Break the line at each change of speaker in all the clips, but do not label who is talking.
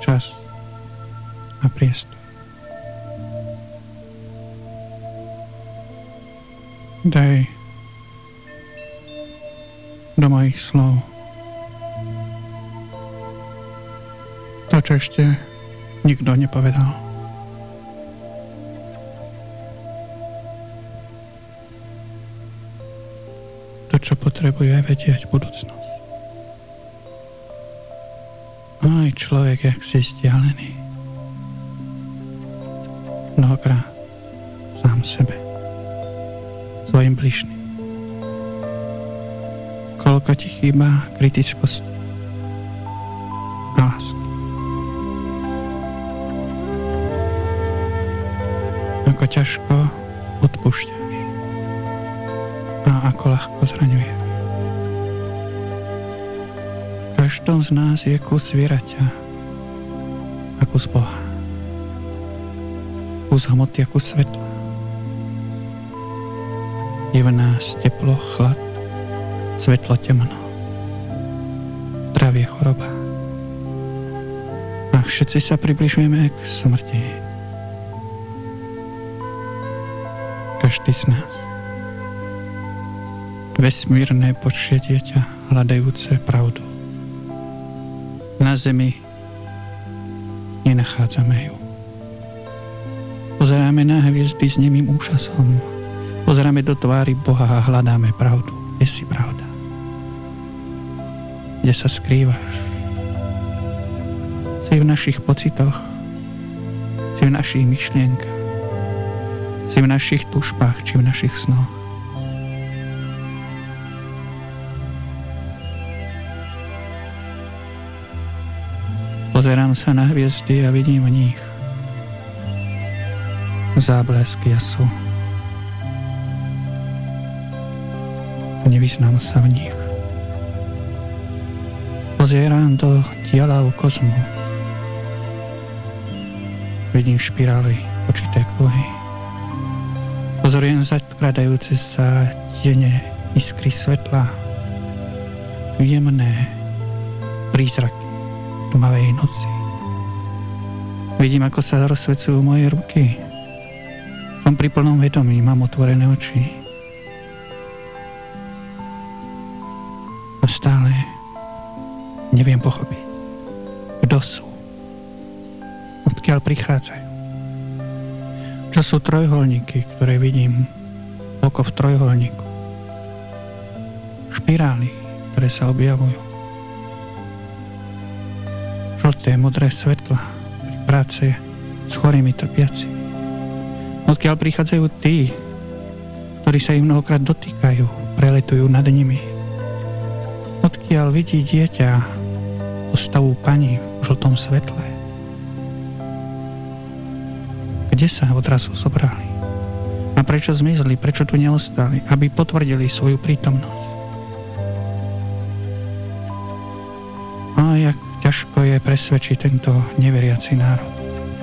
čas a priestor. Daj do mojich slov to, čo ešte nikto nepovedal. To, čo potrebuje vedieť budúcnosť. Aj človek, jak si vzdialený. Mnohokrát sám sebe, svojim bližným. Koľko ti chýba kritickosti a lásky. Ako ťažko odpúšťaš a ako ľahko zraňuje. V každom z nás je kus zvieraťa a kus Boha. Kus hmoty a kus svetla. Je v nás teplo, chlad, svetlo, temno, zdravie, choroba. A všetci sa približujeme k smrti. Každý z nás. Vesmírne počie dieťa, hľadajúce pravdu. Na zemi nenachádzame ju. Pozeráme na hviezdy s nemým úžasom. Pozeráme do tvári Boha a hľadáme pravdu. Kde si pravda? Kde sa skrývaš? Si v našich pocitoch, si v našich myšlienkach, si v našich tužbách, či v našich snoch. Pozerám sa na hviezdy a vidím v nich záblesk jasu. Nevyznám sa v nich. Pozerám do dielav kozmu. Vidím špirály počité kruhy. Pozorujem zakladajúce sa tiene iskry svetla. Jemné prízraky tmavej noci. Vidím, ako sa rozsvecujú moje ruky. Som pri plnom vedomí, mám otvorené oči. A stále neviem pochopiť, kto sú, odkiaľ prichádzajú. Čo sú trojuholníky, ktoré vidím oko v trojuholníku. Špirály, ktoré sa objavujú. Žlté, modré svetla pri práce s chorými trpiacimi. Odkiaľ prichádzajú tí, ktorí sa ich mnohokrát dotýkajú, preletujú nad nimi. Odkiaľ vidí dieťa postavu pani v žltom svetle. Kde sa odrazu zobrali? A prečo zmizli? Prečo tu neostali? Aby potvrdili svoju prítomnosť. A jak ťažko je presvedčiť tento neveriaci národ.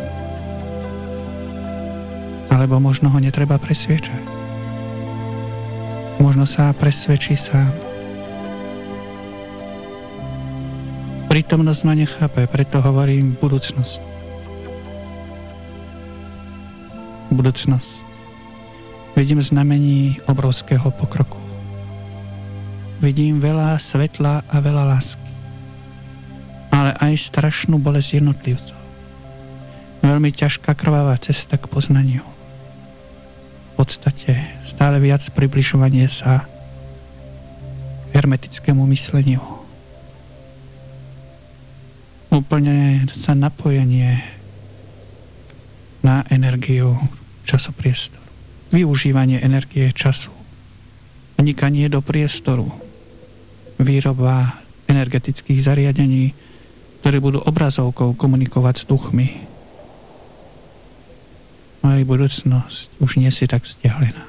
Alebo možno ho netreba presviečať. Možno sa presvedčí sám. Prítomnosť ma nechápe, preto hovorím budúcnosť. Budúcnosť. Vidím znamení obrovského pokroku. Vidím veľa svetla a veľa lásky. Ale aj strašnú bolesť jednotlivcov. Veľmi ťažká krvavá cesta k poznaniu. V podstate stále viac približovanie sa hermetickému mysleniu. Úplne sa napojenie na energiu časopriestoru. Využívanie energie času. Vnikanie do priestoru. Výroba energetických zariadení, ktoré budú obrazovkou komunikovať s duchmi. Moja budúcnosť už nie si tak vzdialená.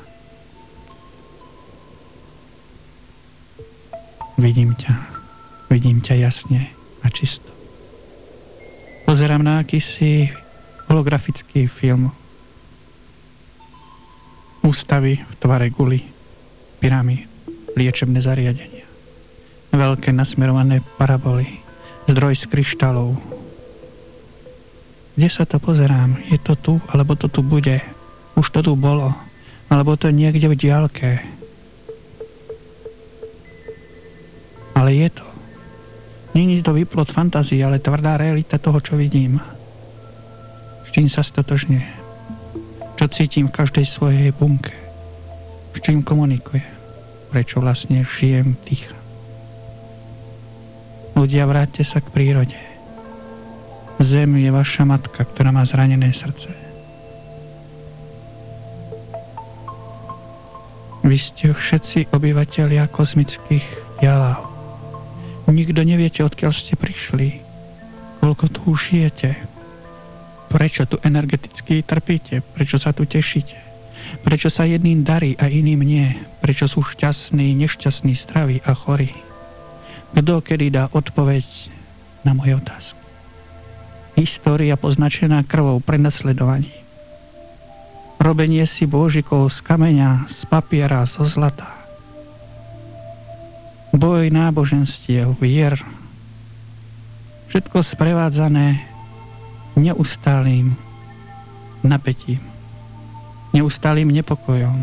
Vidím ťa jasne a čisto. Pozerám na akýsi holografický film. Ústavy v tvare guly, pyramíd, liečebné zariadenia. Veľké nasmerované paraboly, zdroj z kryštálov, Kde sa to pozerám? Je to tu, alebo to tu bude? Už to tu bolo, alebo to niekde v diaľke. Ale je to. Nie je to výplod fantázie, ale tvrdá realita toho, čo vidím. S čím sa stotožňuje. Čo cítim v každej svojej bunke. S čím komunikuje. Prečo vlastne žijem, dýcham. Ľudia, vráťte sa k prírode. Zem je vaša matka, ktorá má zranené srdce. Vy ste všetci obyvatelia kozmických jaláv. Nikto neviete, odkiaľ ste prišli. Koľko tu už žijete. Prečo tu energeticky trpíte? Prečo sa tu tešíte? Prečo sa jedným darí a iným nie? Prečo sú šťastní, nešťastní, zdraví a chorí? Kto kedy dá odpoveď na moje otázky? História poznačená krvou prenasledovaní. Robenie si bôžikov z kameňa, z papiera, zo zlata. Boj náboženstiev, vier. Všetko sprevádzané neustálým napätím, neustálým nepokojom,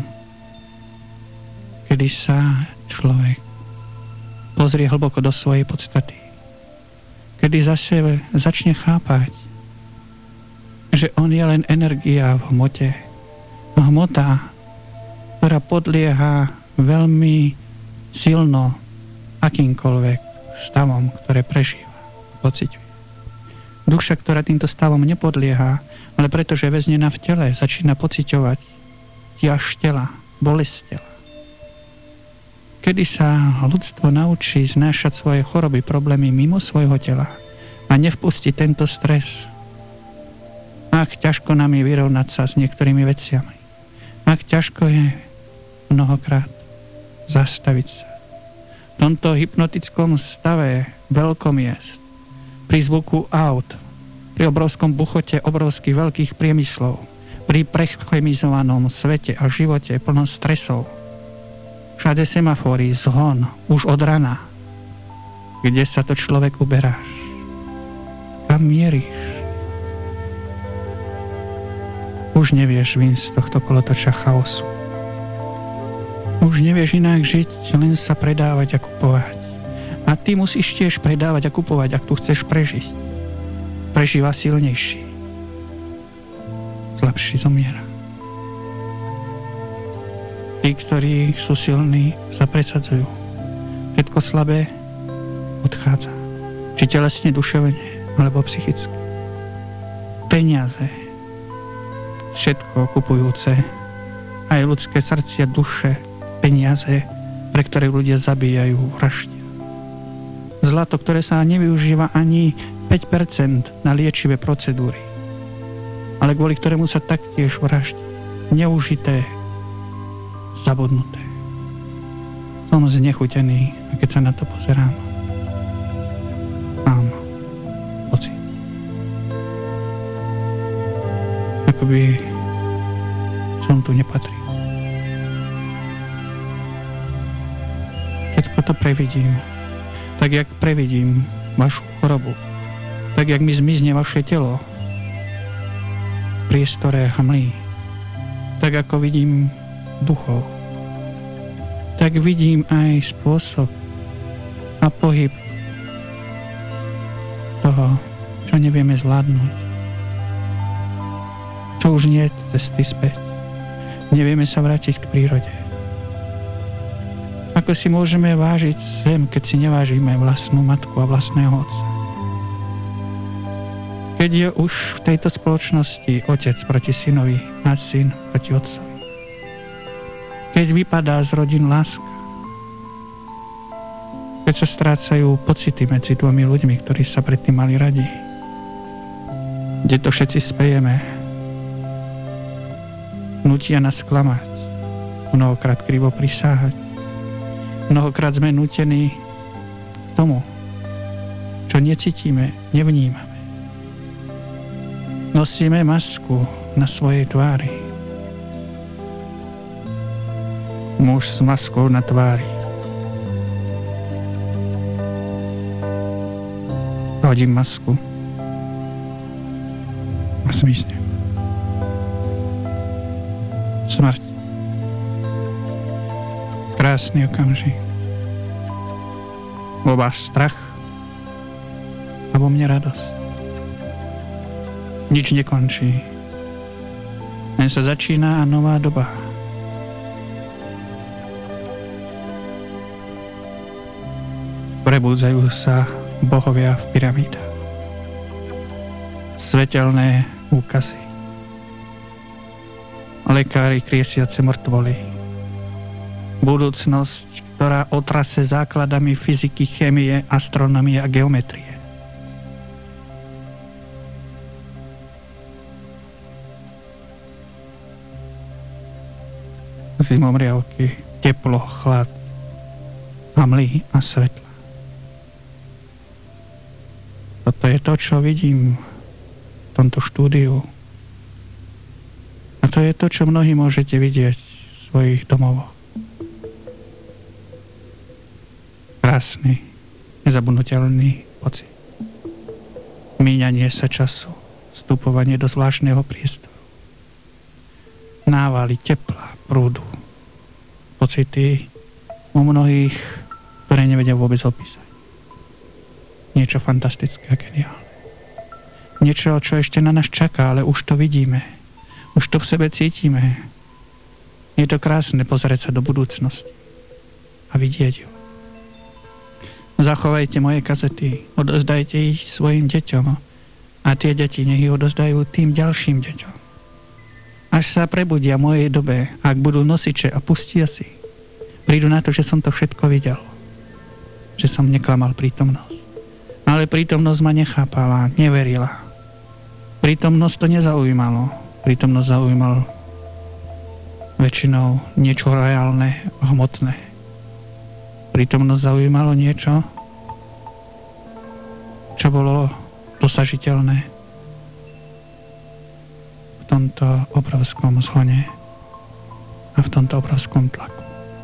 kedy sa človek pozrie hlboko do svojej podstaty, kedy zase začne chápať, že on je len energia v hmote. Hmota, ktorá podlieha veľmi silno akýmkoľvek stavom, ktoré prežíva, pociťuje. Duša, ktorá týmto stavom nepodlieha, ale pretože je väznená v tele, začína pociťovať ťaž tela, bolesť tela. Kedy sa ľudstvo naučí znášať svoje choroby, problémy mimo svojho tela a nevpustiť tento stres, ak ťažko nám je vyrovnať sa s niektorými veciami, ak ťažko je mnohokrát zastaviť sa. V tomto hypnotickom stave veľkomiest, pri zvuku aut, pri obrovskom buchote obrovských veľkých priemyslov, pri prechemizovanom svete a živote plnom stresov, všade semafóry, zhon, už od rana. Kde sa to človek uberáš? Kam mieríš? Už nevieš vyjsť z tohto kolotoča chaosu. Už nevieš inak žiť, len sa predávať a kupovať. A ty musíš tiež predávať a kupovať, ak tu chceš prežiť. Prežíva silnejší. Slabší zomiera. Tí, ktorí sú silní, sa presadzujú. Všetko slabé odchádza. Či telesne, duševne, alebo psychicky. Peniaze. Všetko kupujúce. Aj ľudské srdcia, duše, peniaze, pre ktoré ľudia zabíjajú, vraždia. Zlato, ktoré sa nevyužíva ani 5% na liečivé procedúry, ale kvôli ktorému sa taktiež vraždí. Neužité, zabudnuté. Som znechutený, a keď sa na to pozerám, mám pocit, akoby som tu nepatril. Všetko to previdím, tak jak previdím vašu chorobu, tak jak mi zmizne vaše telo v priestore hmly, tak ako vidím duchov, tak vidím aj spôsob a pohyb toho, čo nevieme zvládnuť, čo už nie je cesty späť. Nevieme sa vrátiť k prírode. Ako si môžeme vážiť zem, keď si nevážime vlastnú matku a vlastného otca? Keď je už v tejto spoločnosti otec proti synovi a syn proti otcovi. Keď vypadá z rodín láska. Keď sa strácajú pocity medzi dvomi ľuďmi, ktorí sa predtým mali radi. Kde to všetci spejeme. Nutia nás klamať. Mnohokrát krivo prisáhať. Mnohokrát sme nútení k tomu, čo necítime, nevnímame. Nosíme masku na svojej tvári. Muž s maskou na tvári. Hodím masku. a zmizne. Smrť. Krásny okamžik. Vo vás strach a vo mne radosť. Nič nekončí. Len sa začína a nová doba. Prebúdzajú sa bohovia v pyramídach. Svetelné úkazy. Lekári kriesiace mŕtvoly. Budúcnosť, ktorá otrase základami fyziky, chémie, astronomie a geometrie. Zimomriavky, teplo, chlad, hmly a svetla. Toto je to, čo vidím v tomto štúdiu. A to je to, čo mnohí môžete vidieť v svojich domovoch. Krásny, nezabudnuteľný pocit. Míňanie sa času, vstupovanie do zvláštneho priestoru. Návaly tepla, prúdu. Pocity u mnohých, ktoré nevedia vôbec opísať. Niečo fantastické a geniálne. Niečo, čo ešte na nás čaká, ale už to vidíme. Už to v sebe cítime. Je to krásne pozrieť sa do budúcnosti a vidieť ju. Zachovajte moje kazety, odozdajte ich svojim deťom a tie deti nech ich odozdajú tým ďalším deťom. Až sa prebudia v mojej dobe, ak budú nosiče a pustia si, prídu na to, že som to všetko videl. Že som neklamal prítomnosť. Ale prítomnosť ma nechápala, neverila. Prítomnosť to nezaujímalo. Prítomnosť zaujímal väčšinou niečo reálne, hmotné. Prítomnosť zaujímalo niečo, čo bolo dosažiteľné v tomto obrovskom zhone a v tomto obrovskom tlaku.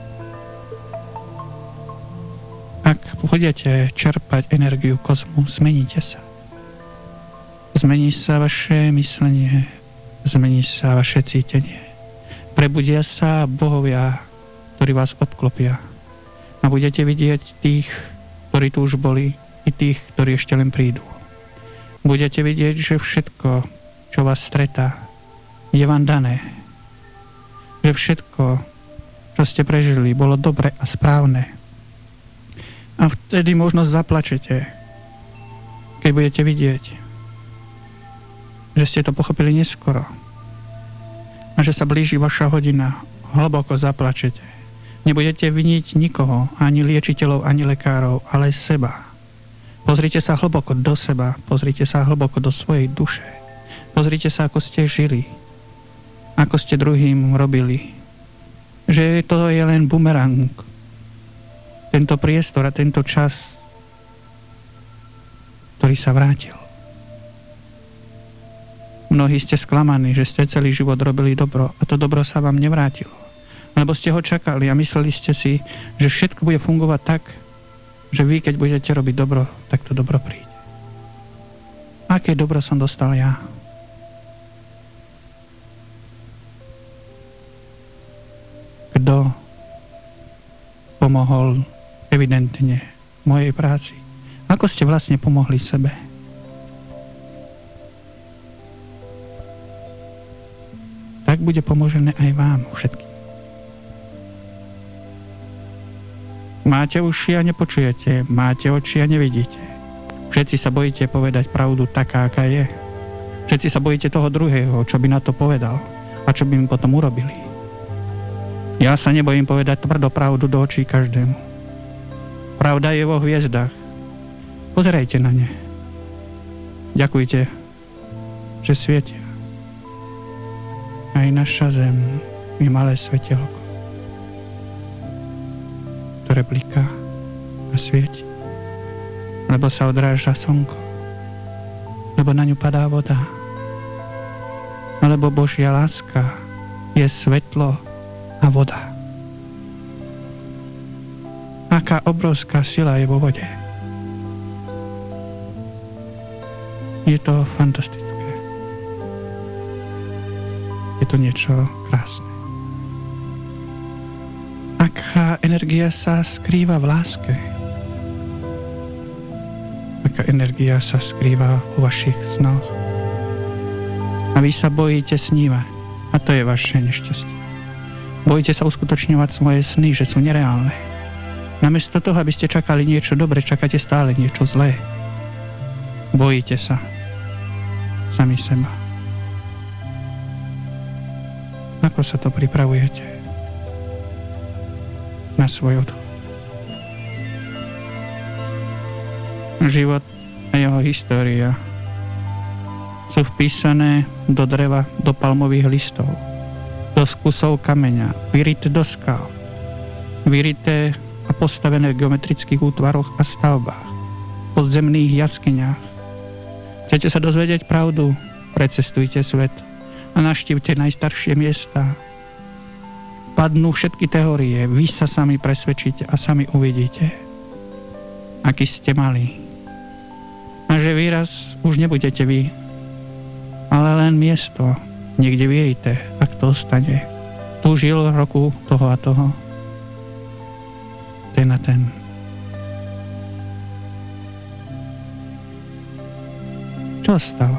Ak budete čerpať energiu kozmu, zmeníte sa. Zmení sa vaše myslenie, zmení sa vaše cítenie. Prebudia sa bohovia, ktorí vás obklopia. A budete vidieť tých, ktorí tu už boli, i tých, ktorí ešte len prídu. Budete vidieť, že všetko, čo vás stretá, je vám dané. Že všetko, čo ste prežili, bolo dobre a správne. A vtedy možno zaplačete, keď budete vidieť, že ste to pochopili neskoro. A že sa blíži vaša hodina, hlboko zaplačete. Nebudete viniť nikoho, ani liečiteľov, ani lekárov, ale seba. Pozrite sa hlboko do seba, pozrite sa hlboko do svojej duše. Pozrite sa, ako ste žili, ako ste druhým robili. Že to je len bumerang. Tento priestor a tento čas, ktorý sa vrátil. Mnohí ste sklamaní, že ste celý život robili dobro a to dobro sa vám nevrátilo. Lebo ste ho čakali a mysleli ste si, že všetko bude fungovať tak, že vy, keď budete robiť dobro, tak to dobro príde. Aké dobro som dostal ja? Kto pomohol evidentne mojej práci? Ako ste vlastne pomohli sebe? Tak bude pomožené aj vám všetkým. Máte uši a nepočujete, máte oči a nevidíte. Všetci sa bojíte povedať pravdu taká, aká je. Všetci sa bojíte toho druhého, čo by na to povedal a čo by mi potom urobili. Ja sa nebojím povedať tvrdo pravdu do očí každému. Pravda je vo hviezdach. Pozerajte na ne. Ďakujte, že svietia. Aj naša zem je malé svetelko, ktoré bliká a svieti, lebo sa odráža slnko, lebo na ňu padá voda, lebo Božia láska je svetlo a voda. Aká obrovská sila je vo vode. Je to fantastické. je to niečo krásne. Aká energia sa skrýva v láske? Aká energia sa skrýva vo vašich snoch? A vy sa bojíte snívať. A to je vaše nešťastie. Bojíte sa uskutočňovať svoje sny, že sú nereálne. Namiesto toho, aby ste čakali niečo dobré, čakáte stále niečo zlé. Bojíte sa sami seba. Ako sa to pripravujete na svoj odchod? Život a jeho história sú vpísané do dreva, do palmových listov, do kusov kameňa, vyrité do skal, vyrité a postavené v geometrických útvaroch a stavbách, v podzemných jaskyniach. Chcete sa dozvedieť pravdu? Precestujte svet a navštívte najstaršie miesta. Padnú všetky teórie, vy sa sami presvedčíte a sami uvidíte, aký ste mali. A že výraz už nebudete vy, ale len miesto, niekde vyrité, ak to ostane. Tu žil roku toho a toho. Ten a ten. Čo stalo?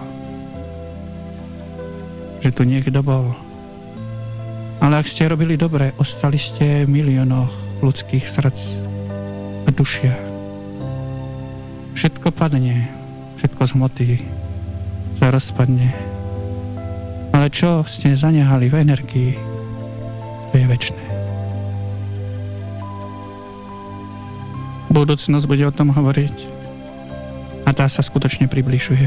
Že tu niekto bol. Ale ak ste robili dobre, ostali ste v miliónoch ľudských srdc a dušia. Všetko padne, všetko z hmoty sa rozpadne. Ale čo ste zanehali v energii, to je večné. Budúcnosť bude o tom hovoriť a tá sa skutočne približuje.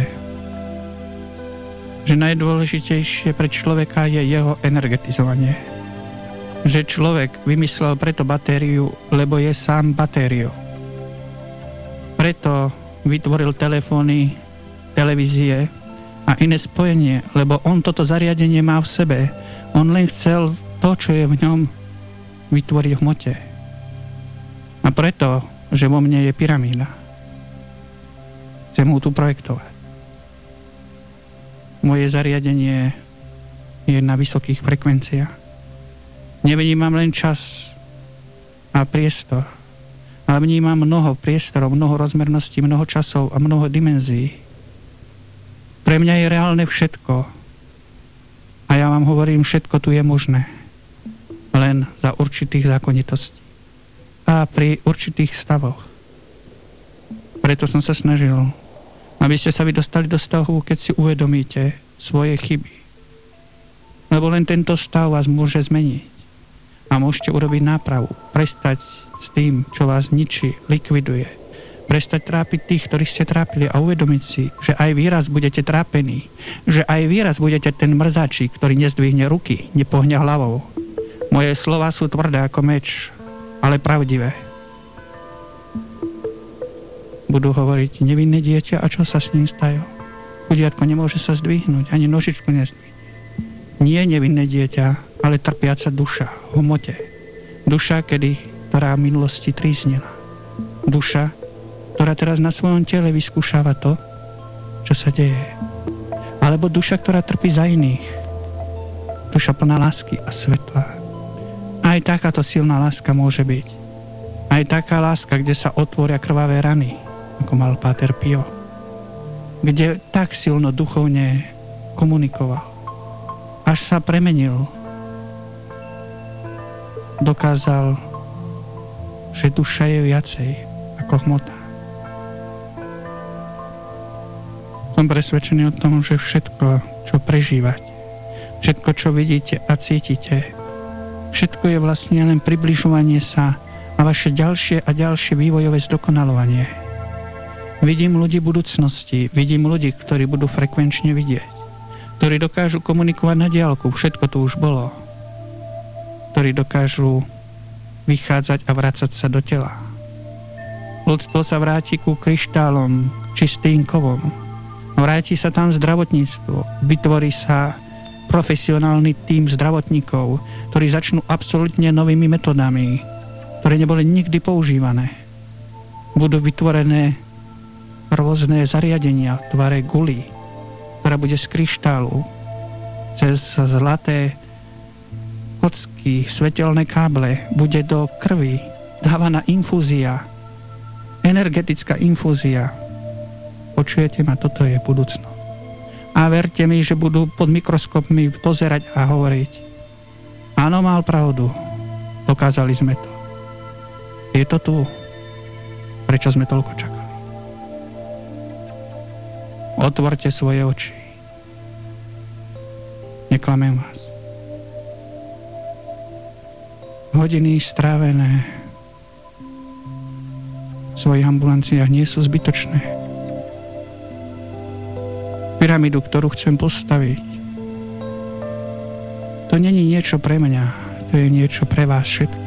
Že najdôležitejšie pre človeka je jeho energetizovanie. Že človek vymyslel preto batériu, lebo je sám batériou. Preto vytvoril telefóny, televízie a iné spojenie, lebo on toto zariadenie má v sebe. On len chcel to, čo je v ňom, vytvoriť v hmote. A preto, že vo mne je pyramída, chcem mu tu projektovať. Moje zariadenie je na vysokých frekvenciách. Nevnímam len čas a priestor, ale vnímam mnoho priestorov, mnoho rozmerností, mnoho časov a mnoho dimenzií. Pre mňa je reálne všetko. A ja vám hovorím, všetko tu je možné. Len za určitých zákonitostí. A pri určitých stavoch. Preto som sa snažil, aby ste sa vy dostali do stavu, keď si uvedomíte svoje chyby. Lebo len tento stav vás môže zmeniť. A môžete urobiť nápravu. Prestať s tým, čo vás ničí, likviduje. Prestať trápiť tých, ktorých ste trápili a uvedomiť si, že aj vy raz budete trápení. Že aj vy raz budete ten mrzáčik, ktorý nezdvihne ruky, nepohne hlavou. Moje slova sú tvrdé ako meč, ale pravdivé. Budú hovoriť nevinné dieťa a čo sa s ním stajú? Chudiatko nemôže sa zdvihnúť, ani nožičku nezdvihne. Nie nevinné dieťa, ale trpiaca duša v hmote. Duša, ktorá v minulosti tríznila. Duša, ktorá teraz na svojom tele vyskúšava to, čo sa deje. Alebo duša, ktorá trpí za iných. Duša plná lásky a svetla. Aj takáto silná láska môže byť. Aj taká láska, kde sa otvoria krvavé rany, ako mal Páter Pio. Kde tak silno duchovne komunikoval. Až sa premenil. Dokázal, že duša je viacej ako hmota. Som presvedčený o tom, že všetko, čo prežívate, všetko, čo vidíte a cítite, všetko je vlastne len približovanie sa a vaše ďalšie a ďalšie vývojové zdokonalovanie. Vidím ľudí budúcnosti, vidím ľudí, ktorí budú frekvenčne vidieť, ktorí dokážu komunikovať na diaľku, všetko tu už bolo, ktorí dokážu vychádzať a vrácať sa do tela. Ľudstvo sa vráti ku kryštálom, čistým kovom. Vráti sa tam zdravotníctvo, vytvorí sa profesionálny tím zdravotníkov, ktorí začnú absolútne novými metodami, ktoré neboli nikdy používané. Budú vytvorené rôzne zariadenia v tvare guly, ktorá bude z kryštálu, cez zlaté kocky, svetelné káble, bude do krvi dávaná infúzia, energetická infúzia. Počujete ma, toto je budúcnosť. A verte mi, že budú pod mikroskopmi pozerať a hovoriť: áno, mal pravdu, dokázali sme to. Je to tu. Prečo sme toľko čakali? Otvorte svoje oči. Neklamem vás. Hodiny strávené v svojich ambulanciách nie sú zbytočné. Pyramídu, ktorú chcem postaviť, to není niečo pre mňa, to je niečo pre vás všetkých.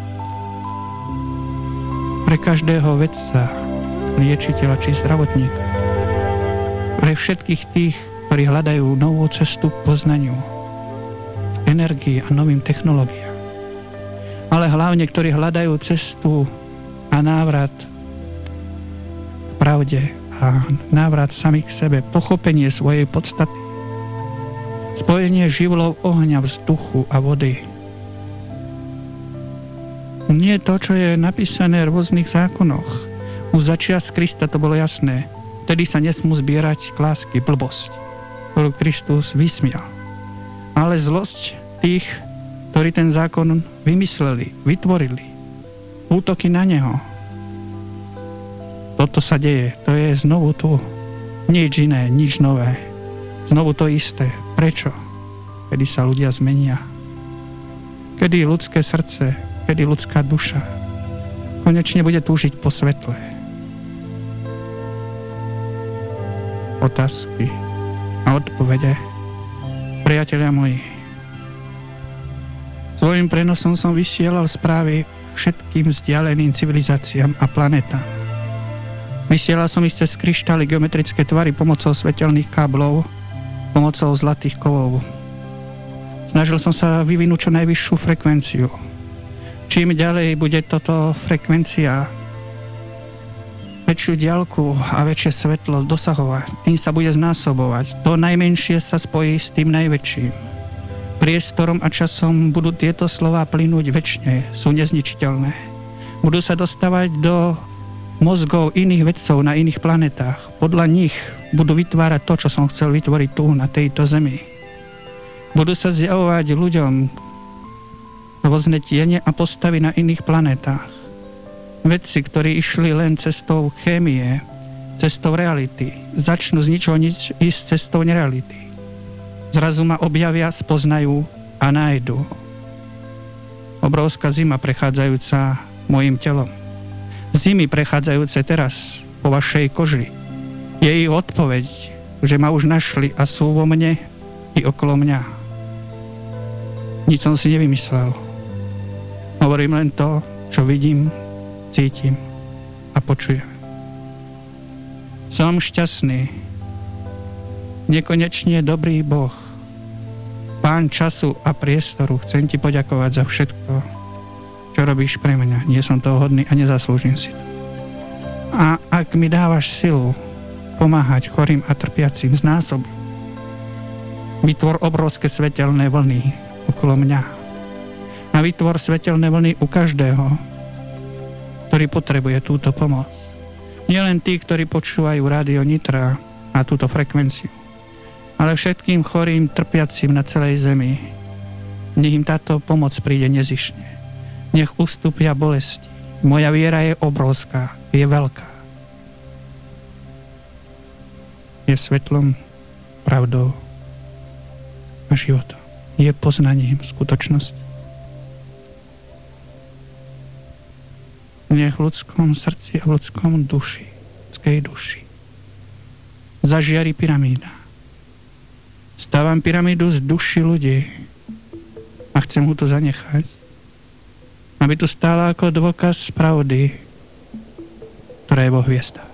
Pre každého vedca, liečiteľa či zdravotníka. Pre všetkých tých, ktorí hľadajú novú cestu k poznaniu, energii a novým technológiám. Ale hlavne, ktorí hľadajú cestu a návrat k pravde a návrat sami k sebe, pochopenie svojej podstaty, spojenie živlov ohňa, vzduchu a vody. Nie to, čo je napísané v rôznych zákonoch. Už začias Krista to bolo jasné. Vtedy sa nesmú zbierať klásky, blbosť, ktorú Kristus vysmial. Ale zlosť tých, ktorí ten zákon vymysleli, vytvorili, útoky na neho, toto sa deje, to je znovu tu. Nič iné, nič nové. Znovu to isté. Prečo? Kedy sa ľudia zmenia. Kedy ľudské srdce, kedy ľudská duša konečne bude túžiť po svetle. Otázky a odpovede. Priatelia moji, svojím prenosom som vysielal správy všetkým vzdialeným civilizáciám a planetám. Vysielal som ich cez kryštály, geometrické tvary pomocou svetelných káblov, pomocou zlatých kovov. Snažil som sa vyvinúť čo najvyššiu frekvenciu. Čím ďalej bude toto frekvencia väčšiu diaľku a väčšie svetlo dosahovať, tým sa bude znásobovať. To najmenšie sa spojí s tým najväčším. Priestorom a časom budú tieto slová plynúť večne, sú nezničiteľné. Budú sa dostávať do mozgov iných vedcov na iných planetách. Podľa nich budú vytvárať to, čo som chcel vytvoriť tu, na tejto zemi. Budú sa zjavovať ľuďom rôzne tiene a postavy na iných planetách. Vedci, ktorí išli len cestou chémie, cestou reality, začnú z ničoho nič ísť cestou nereality. Zrazu ma objavia, spoznajú a nájdu. Obrovská zima prechádzajúca mojim telom. Zimy prechádzajúce teraz po vašej koži. Je ich odpoveď, že ma už našli a sú vo mne i okolo mňa. Nič som si nevymyslel. Hovorím len to, čo vidím, cítim a počujem. Som šťastný. Nekonečne dobrý Boh. Pán času a priestoru, chcem ti poďakovať za všetko, čo robíš pre mňa. Nie som toho hodný a nezaslúžim si to. A ak mi dávaš silu pomáhať chorým a trpiacim, znásob. Vytvor obrovské svetelné vlny okolo mňa. A vytvor svetelné vlny u každého, ktorý potrebuje túto pomoc. Nie len tí, ktorí počúvajú rádio Nitra a túto frekvenciu, ale všetkým chorým, trpiacim na celej zemi. Nech im táto pomoc príde nezištne. Nech ustúpia bolesti. Moja viera je obrovská, je veľká. Je svetlom, pravdou a životom. Je poznaním skutočnosti. Nech v ľudskom srdci a v ľudskom duši, ľudskej duši, zažiari pyramída. Stávam pyramídu z duši ľudí a chcem mu to zanechať, aby tu stála ako dôkaz pravdy, ktorá je vo hviezdách.